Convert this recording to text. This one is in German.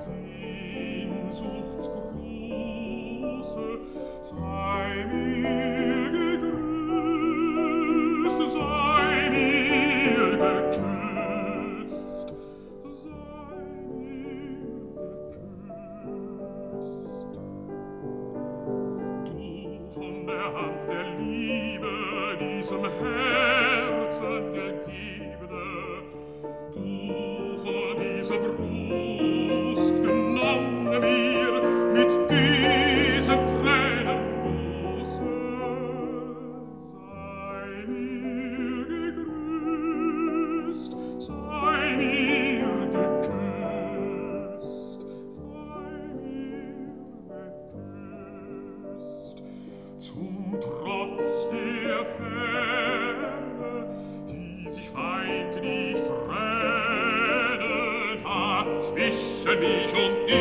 Sehnsuchtsgroße, sei mir gegrüßt, sei mir geküsst, sei mir geküsst. Du von der Hand der Liebe diesem Herzen gegebene, du von dieser Brust genommen mir mit diesen Tränen große, sei mir gegrüßt, sei mir geküsst, sei mir geküsst. Zum Trotz der Ferne, die sich feindlich trennen, hat zwischen mich und dir